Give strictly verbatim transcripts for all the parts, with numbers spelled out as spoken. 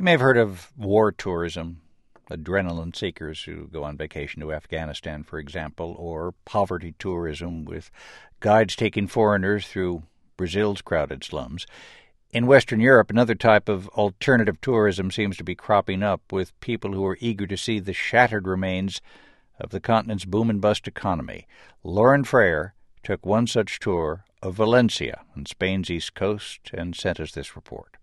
You may have heard of war tourism, adrenaline seekers who go on vacation to Afghanistan, for example, or poverty tourism with guides taking foreigners through Brazil's crowded slums. In Western Europe, another type of alternative tourism seems to be cropping up, with people who are eager to see the shattered remains of the continent's boom-and-bust economy. Lauren Freire took one such tour of Valencia on Spain's east coast and sent us this report.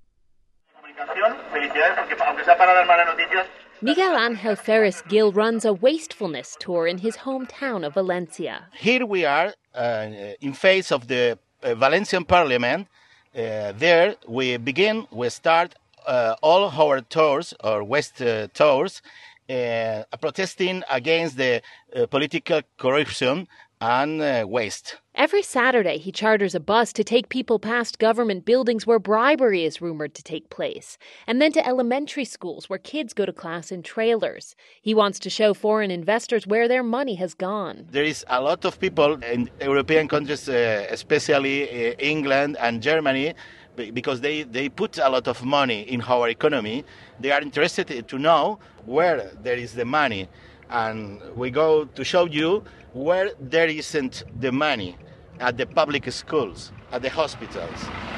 Miguel Angel Ferris Gil runs a wastefulness tour in his hometown of Valencia. Here we are uh, in face of the uh, Valencian Parliament. Uh, there we begin, we start uh, all our tours, or waste uh, tours, uh, protesting against the uh, political corruption and uh, waste. Every Saturday, he charters a bus to take people past government buildings where bribery is rumored to take place, and then to elementary schools where kids go to class in trailers. He wants to show foreign investors where their money has gone. There is a lot of people in European countries, uh, especially uh, England and Germany, because they, they put a lot of money in our economy. They are interested to know where there is the money. And we go to show you where there isn't the money, at the public schools, at the hospitals.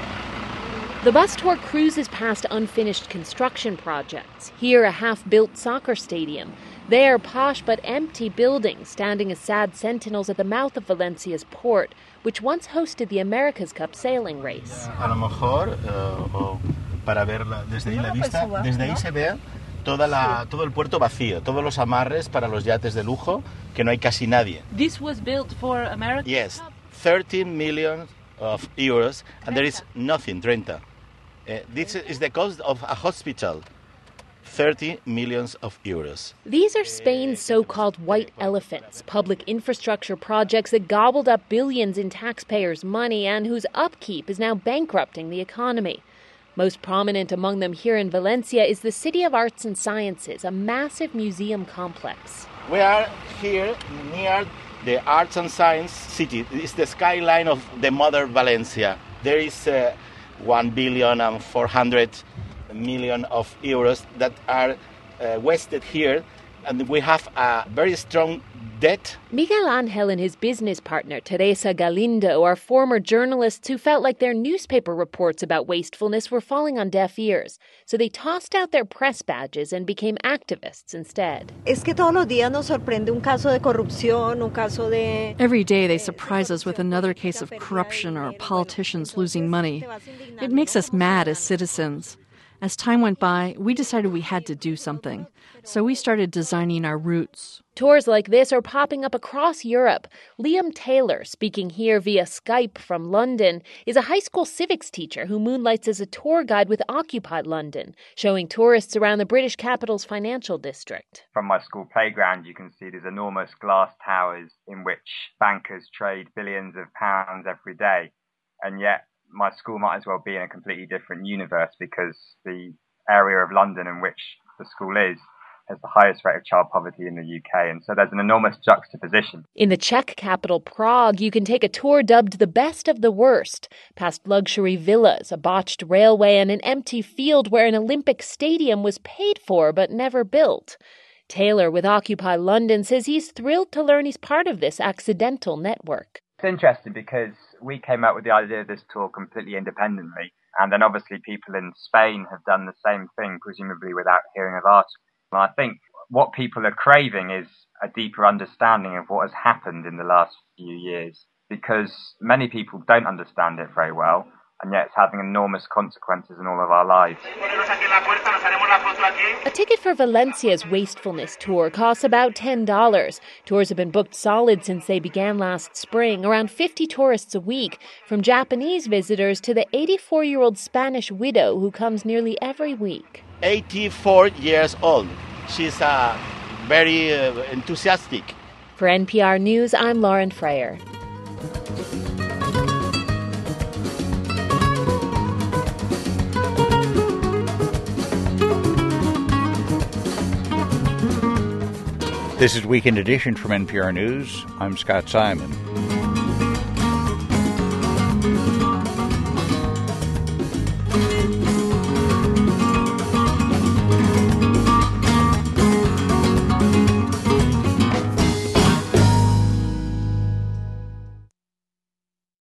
The bus tour cruises past unfinished construction projects. Here, a half-built soccer stadium. There, posh but empty buildings standing as sad sentinels at the mouth of Valencia's port, which once hosted the America's Cup sailing race. A lo mejor, uh, para verla desde ahí la vista, desde ahí se ve toda la, todo el puerto vacío, todos los amarres para los yates de lujo, que no hay casi nadie. This was built for America? Yes, thirteen million of euros, and there is nothing, Trenta. Uh, this is the cost of a hospital, thirty millions of euros. These are Spain's so-called white elephants, public infrastructure projects that gobbled up billions in taxpayers' money and whose upkeep is now bankrupting the economy. Most prominent among them here in Valencia is the City of Arts and Sciences, a massive museum complex. We are here near the Arts and Science City. It's the skyline of the modern Valencia. There is uh, one billion and four hundred million of euros that are uh, wasted here, and we have a very strong debt. Miguel Angel and his business partner, Teresa Galindo, are former journalists who felt like their newspaper reports about wastefulness were falling on deaf ears. So they tossed out their press badges and became activists instead. Every day they surprise us with another case of corruption or politicians losing money. It makes us mad as citizens. As time went by, we decided we had to do something. So we started designing our routes. Tours like this are popping up across Europe. Liam Taylor, speaking here via Skype from London, is a high school civics teacher who moonlights as a tour guide with Occupy London, showing tourists around the British capital's financial district. From my school playground, you can see these enormous glass towers in which bankers trade billions of pounds every day. And yet, my school might as well be in a completely different universe because the area of London in which the school is has the highest rate of child poverty in the U K, and so there's an enormous juxtaposition. In the Czech capital, Prague, you can take a tour dubbed the best of the worst, past luxury villas, a botched railway, and an empty field where an Olympic stadium was paid for but never built. Taylor with Occupy London says he's thrilled to learn he's part of this accidental network. It's interesting because we came up with the idea of this tour completely independently, and then obviously people in Spain have done the same thing, presumably without hearing of articles. And I think what people are craving is a deeper understanding of what has happened in the last few years, because many people don't understand it very well, and yet it's having enormous consequences in all of our lives. A ticket for Valencia's Wastefulness Tour costs about ten dollars. Tours have been booked solid since they began last spring, around fifty tourists a week, from Japanese visitors to the eighty-four-year-old Spanish widow who comes nearly every week. eighty-four years old. She's uh, very uh, enthusiastic. For N P R News, I'm Lauren Freire. This is Weekend Edition from N P R News. I'm Scott Simon.